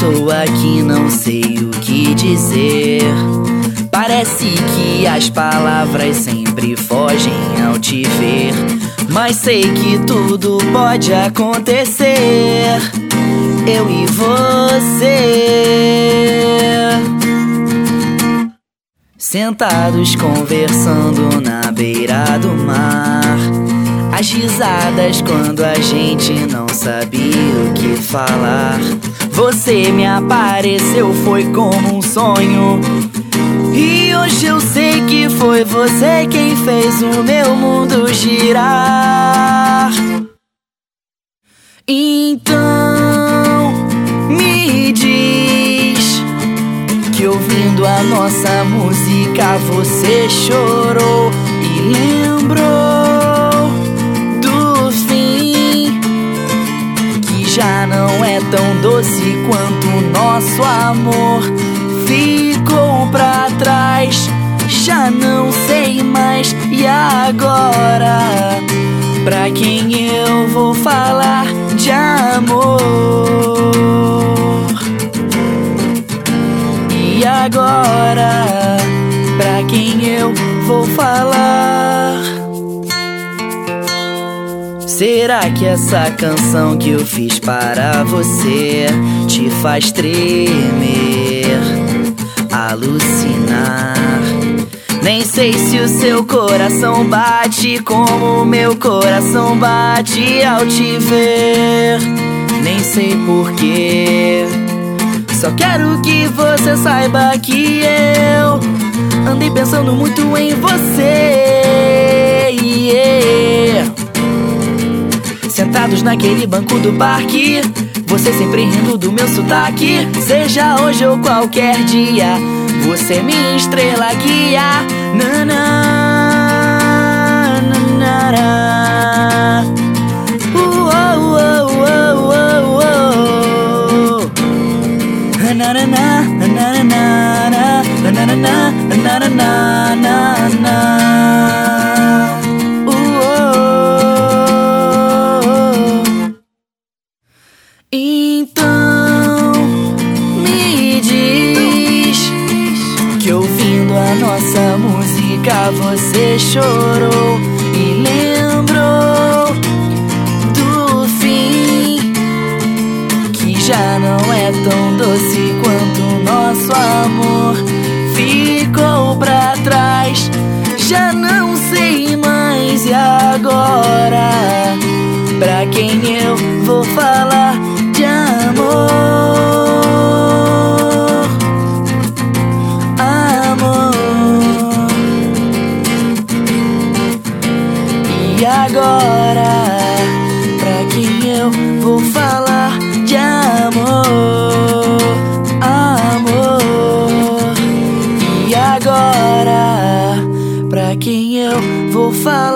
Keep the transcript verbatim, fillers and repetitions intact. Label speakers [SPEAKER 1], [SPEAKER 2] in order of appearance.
[SPEAKER 1] Estou aqui, não sei o que dizer. Parece que as palavras sempre fogem ao te ver, mas sei que tudo pode acontecer. Eu e você, sentados conversando na beira do mar, as risadas quando a gente não sabia o que falar. Você me apareceu, foi como um sonho, e hoje eu sei que foi você quem fez o meu mundo girar. Então me diz que ouvindo a nossa música você chorou e lembrou do fim, que já não é tão doce quanto o nosso amor. Ficou pra trás, já não sei mais. E agora, pra quem eu vou falar de amor? E agora, pra quem eu vou falar? Será que essa canção que eu fiz para você te faz tremer, alucinar? Nem sei se o seu coração bate como o meu coração bate ao te ver. Nem sei porquê, só quero que você saiba que eu andei pensando muito em você. Yeah. Sentados naquele banco do parque, você sempre rindo do meu sotaque. Seja hoje ou qualquer dia, você é minha estrela guia. Nanã, nanará. Uh, oh, oh, oh, oh, oh. Nananã, nananã, nananã, nananã, nananã. Então me diz que ouvindo a nossa música você chorou e lembrou do fim, que já não é tão doce quanto o nosso amor. Ficou pra trás, já não sei mais. E agora, pra quem eu vou falar de amor? Amor. E agora, pra quem eu vou falar de amor? Amor. E agora, pra quem eu vou falar?